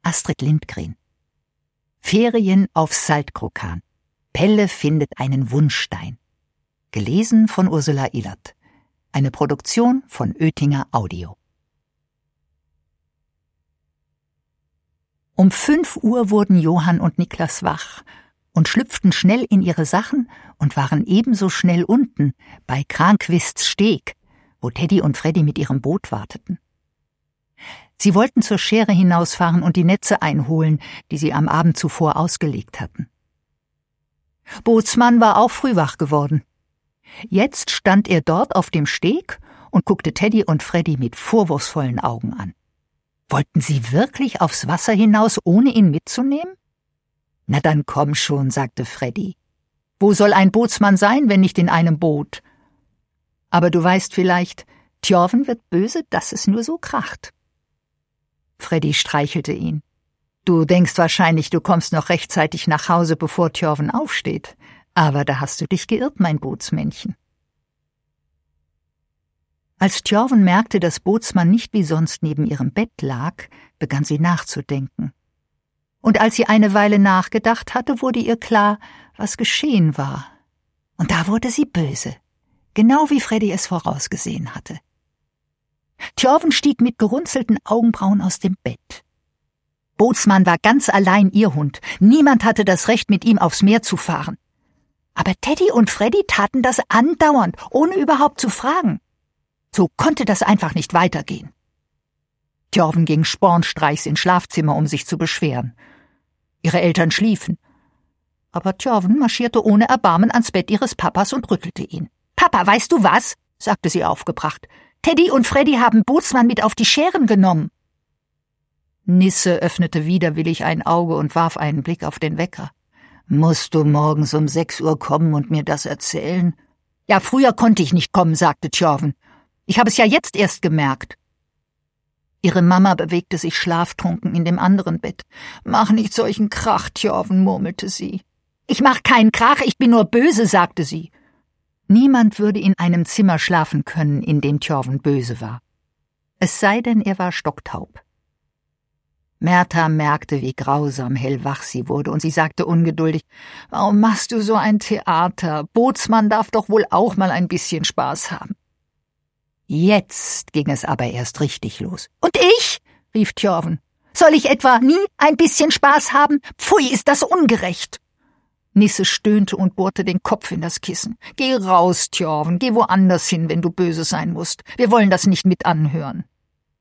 Astrid Lindgren. Ferien auf Saltkrokan. Pelle findet einen Wunschstein. Gelesen von Ursula Ilert. Eine Produktion von Oetinger Audio. Um 5 Uhr wurden Johann und Niklas wach und schlüpften schnell in ihre Sachen und waren ebenso schnell unten bei Kranquists Steg, wo Teddy und Freddy mit ihrem Boot warteten. Sie wollten zur Schäre hinausfahren und die Netze einholen, die sie am Abend zuvor ausgelegt hatten. Bootsmann war auch früh wach geworden. Jetzt stand er dort auf dem Steg und guckte Teddy und Freddy mit vorwurfsvollen Augen an. Wollten sie wirklich aufs Wasser hinaus, ohne ihn mitzunehmen? »Na dann komm schon«, sagte Freddy. »Wo soll ein Bootsmann sein, wenn nicht in einem Boot? Aber du weißt vielleicht, Tjorven wird böse, dass es nur so kracht.« Freddy streichelte ihn. »Du denkst wahrscheinlich, du kommst noch rechtzeitig nach Hause, bevor Tjorven aufsteht. Aber da hast du dich geirrt, mein Bootsmännchen.« Als Tjorven merkte, dass Bootsmann nicht wie sonst neben ihrem Bett lag, begann sie nachzudenken. Und als sie eine Weile nachgedacht hatte, wurde ihr klar, was geschehen war. Und da wurde sie böse, genau wie Freddy es vorausgesehen hatte. Tjorven stieg mit gerunzelten Augenbrauen aus dem Bett. Bootsmann war ganz allein ihr Hund. Niemand hatte das Recht, mit ihm aufs Meer zu fahren. Aber Teddy und Freddy taten das andauernd, ohne überhaupt zu fragen. So konnte das einfach nicht weitergehen. Tjorven ging spornstreichs ins Schlafzimmer, um sich zu beschweren. Ihre Eltern schliefen. Aber Tjorven marschierte ohne Erbarmen ans Bett ihres Papas und rüttelte ihn. »Papa, weißt du was?« sagte sie aufgebracht. »Teddy und Freddy haben Bootsmann mit auf die Schären genommen.« Nisse öffnete widerwillig ein Auge und warf einen Blick auf den Wecker. »Musst du morgens um 6 Uhr kommen und mir das erzählen?« »Ja, früher konnte ich nicht kommen«, sagte Tjorven. »Ich habe es ja jetzt erst gemerkt.« Ihre Mama bewegte sich schlaftrunken in dem anderen Bett. »Mach nicht solchen Krach, Tjorven«, murmelte sie. »Ich mach keinen Krach, ich bin nur böse«, sagte sie. Niemand würde in einem Zimmer schlafen können, in dem Tjorven böse war. Es sei denn, er war stocktaub. Märtha merkte, wie grausam hellwach sie wurde, und sie sagte ungeduldig, »Warum machst du so ein Theater? Bootsmann darf doch wohl auch mal ein bisschen Spaß haben.« Jetzt ging es aber erst richtig los. »Und ich?« rief Tjorven. »Soll ich etwa nie ein bisschen Spaß haben? Pfui, ist das ungerecht!« Nisse stöhnte und bohrte den Kopf in das Kissen. »Geh raus, Tjorven, geh woanders hin, wenn du böse sein musst. Wir wollen das nicht mit anhören.«